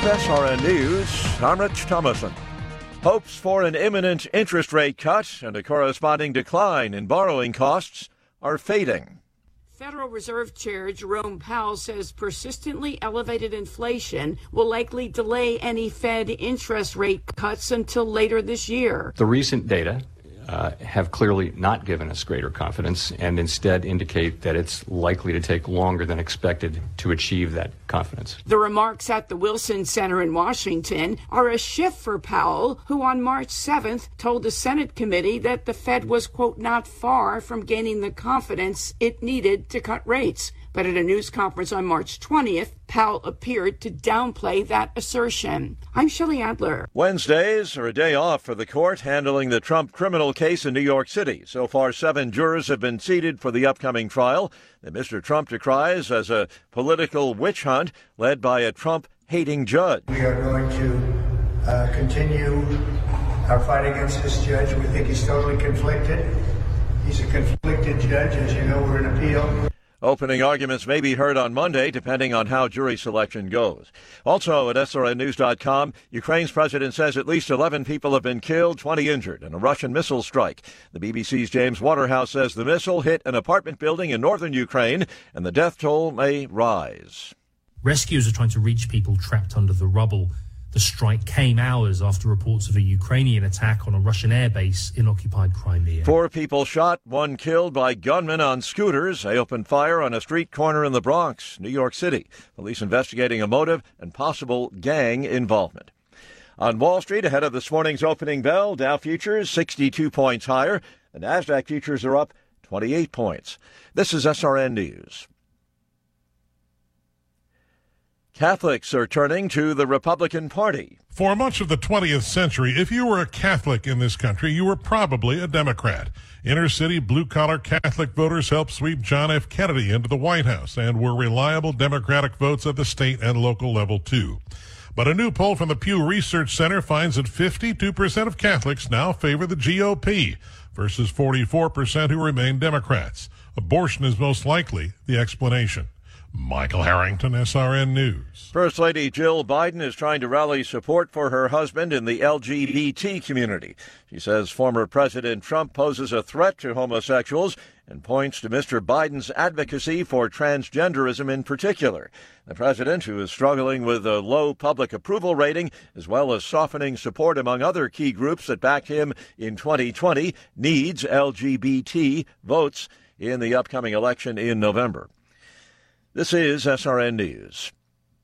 With SRN News, I'm Rich Thomason. Hopes for an imminent interest rate cut and a corresponding decline in borrowing costs are fading. Federal Reserve Chair Jerome Powell says persistently elevated inflation will likely delay any Fed interest rate cuts until later this year. The recent data have clearly not given us greater confidence and instead indicate that it's likely to take longer than expected to achieve that confidence. The remarks at the Wilson Center in Washington are a shift for Powell, who on March 7th told the Senate committee that the Fed was, quote, not far from gaining the confidence it needed to cut rates. But at a news conference on March 20th, Powell appeared to downplay that assertion. I'm Shelley Adler. Wednesdays are a day off for the court handling the Trump criminal case in New York City. So far, 7 jurors have been seated for the upcoming trial that Mr. Trump decries as a political witch hunt led by a Trump-hating judge. We are going to continue our fight against this judge. We think he's totally conflicted. He's a conflicted judge. As you know, we're in appeal. Opening arguments may be heard on Monday, depending on how jury selection goes. Also at SRNnews.com, Ukraine's president says at least 11 people have been killed, 20 injured in a Russian missile strike. The BBC's James Waterhouse says the missile hit an apartment building in northern Ukraine, and the death toll may rise. Rescuers are trying to reach people trapped under the rubble. The strike came hours after reports of a Ukrainian attack on a Russian airbase in occupied Crimea. 4 people shot, 1 killed by gunmen on scooters. They opened fire on a street corner in the Bronx, New York City. Police investigating a motive and possible gang involvement. On Wall Street, ahead of this morning's opening bell, Dow futures 62 points higher. The Nasdaq futures are up 28 points. This is SRN News. Catholics are turning to the Republican Party. For much of the 20th century, if you were a Catholic in this country, you were probably a Democrat. Inner-city, blue-collar Catholic voters helped sweep John F. Kennedy into the White House and were reliable Democratic votes at the state and local level, too. But a new poll from the Pew Research Center finds that 52% of Catholics now favor the GOP versus 44% who remain Democrats. Abortion is most likely the explanation. Michael Harrington, SRN News. First Lady Jill Biden is trying to rally support for her husband in the LGBT community. She says former President Trump poses a threat to homosexuals and points to Mr. Biden's advocacy for transgenderism in particular. The president, who is struggling with a low public approval rating, as well as softening support among other key groups that backed him in 2020, needs LGBT votes in the upcoming election in November. This is SRN News.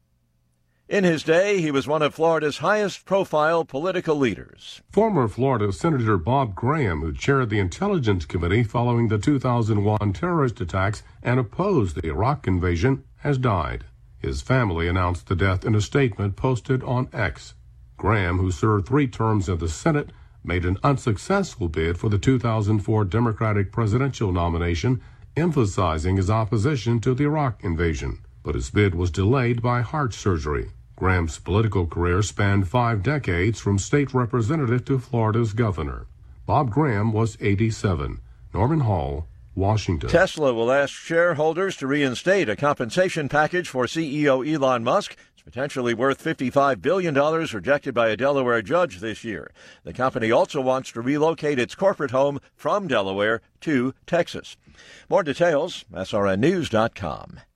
In his day, he was one of Florida's highest-profile political leaders. Former Florida Senator Bob Graham, who chaired the Intelligence Committee following the 2001 terrorist attacks and opposed the Iraq invasion, has died. His family announced the death in a statement posted on X. Graham, who served 3 terms in the Senate, made an unsuccessful bid for the 2004 Democratic presidential nomination, emphasizing his opposition to the Iraq invasion. But his bid was delayed by heart surgery. Graham's political career spanned 5 decades from state representative to Florida's governor. Bob Graham was 87. Norman Hall, Washington. Tesla will ask shareholders to reinstate a compensation package for CEO Elon Musk. It's potentially worth $55 billion, rejected by a Delaware judge this year. The company also wants to relocate its corporate home from Delaware to Texas. More details, srnnews.com.